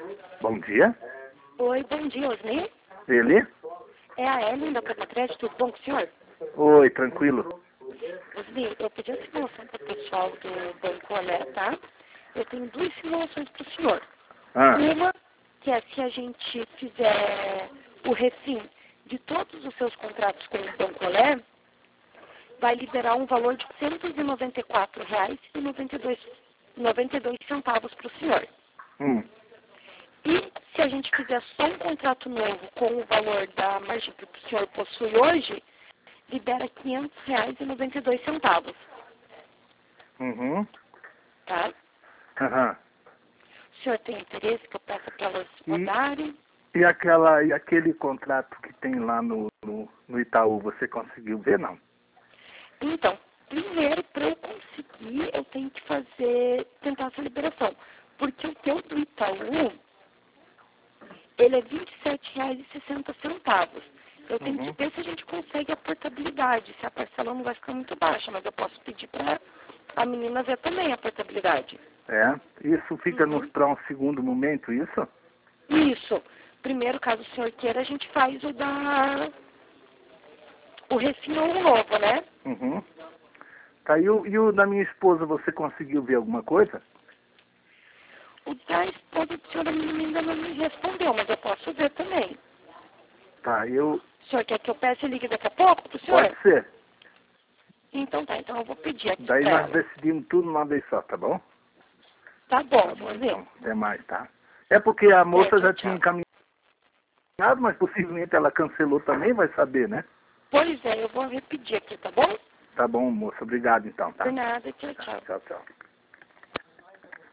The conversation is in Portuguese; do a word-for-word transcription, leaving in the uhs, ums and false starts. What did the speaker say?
Bom dia. Oi, bom dia, Osni. Ele? É a Ellen da Capacred, tudo bom com o senhor? Oi, tranquilo. Osni, eu pedi a simulação para o pessoal do Banco Olé, tá? Eu tenho duas simulações para o senhor. Ah, Uma, que é se a gente fizer o refim de todos os seus contratos com o Banco Olé, vai liberar um valor de cento e noventa e quatro reais e noventa e dois centavos para o senhor. hum, E se a gente fizer só um contrato novo com o valor da margem que o senhor possui hoje, libera quinhentos reais e noventa e dois centavos, uhum, tá? aham. O senhor tem interesse que eu peça para elas E, rodarem? e, aquela, e aquele contrato que tem lá no, no, no Itaú, você conseguiu ver, não? Então, primeiro, para eu conseguir, eu tenho que fazer, tentar essa liberação. Porque o teu do Itaú, ele é vinte e sete reais e sessenta centavos. Eu tenho Uhum. que ver se a gente consegue a portabilidade, se a parcela não vai ficar muito baixa, mas eu posso pedir para a menina ver também a portabilidade. É, isso fica Uhum. para um segundo momento, isso? Isso. Primeiro, caso o senhor queira, a gente faz o da... o refino novo, né? Uhum. Tá, e o, e o da minha esposa, você conseguiu ver alguma coisa? O da esposa do senhor ainda não me respondeu, mas eu posso ver também. Tá, eu... O senhor quer que eu peça e ligue daqui a pouco pro senhor? Pode ser. Então tá, então eu vou pedir aqui Daí pra nós ela. decidimos tudo numa vez só, tá bom? Tá bom, Tá bom, vamos ver. então. Até mais, tá? É porque a moça Tchau, já tchau. tinha encaminhado, mas possivelmente ela cancelou também, vai saber, né? Pois é, eu vou repetir aqui, tá bom? Tá bom, moça. Obrigado, então, tá? Por nada, tchau, Tá, tchau. tchau, tchau.